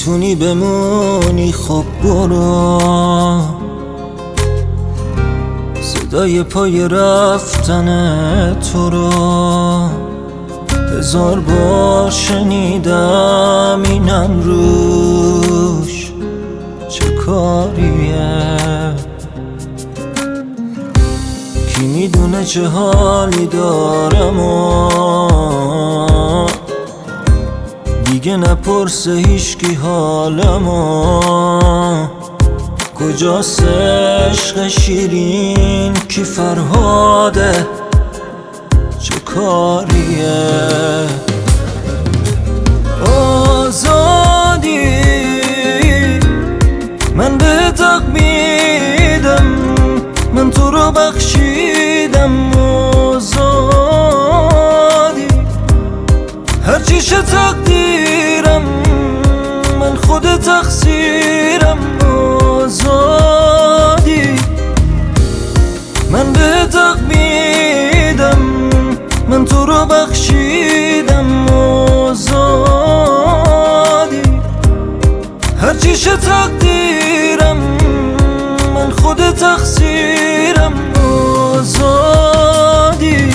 میتونی بمونی خب برو، صدای پای رفتن تو رو 1000 بار شنیدم، اینم روش چه کاریه؟ کی میدونه چه حالی دارم و دیگه نپرسه هیچکی حالمو. کجاست عشق شیرین؟ کی فرهاده؟ چه کاریه؟ آزادی من به تق میدم، من تو رو بخشیدم. آزادی هرچی شه تقدیرم، من خود تقصیرم. آزادی من به تق میدم، من تو رو بخشیدم. آزادی هرچی شه تقدیرم، من خود تقصیرم. آزادی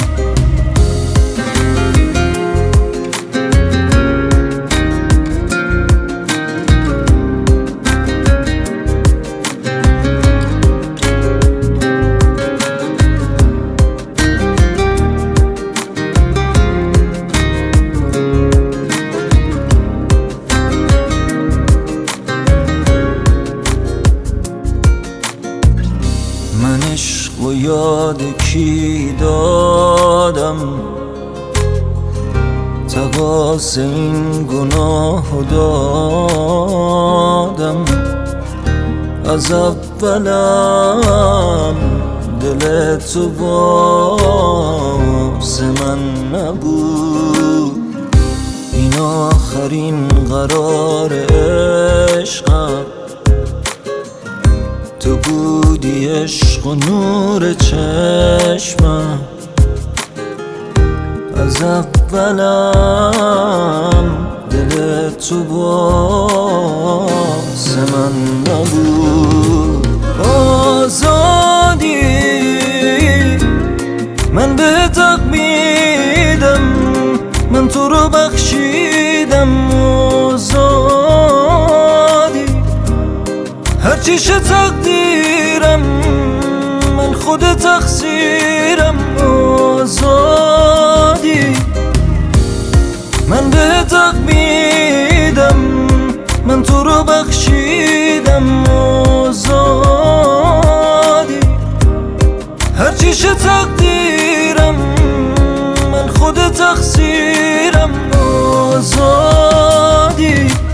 من عشق و یاد کی دادم؟ تقاص این گناه دادم. از اولم دل تو واسه من نبود، این آخرین قرار عشقم. تو بودی عشق و نور چشمم. از اولم دل تو واسه من نبود. آزادی من به تق میدم، من تو رو بخشیدم. آزادی هرچی شه تقدیرم، من خود تقصیرم. آزادی من به تق میدم، من تو رو بخشیدم. آزادی هرچی شه تقدیرم، من خود تقصیرم. آزادی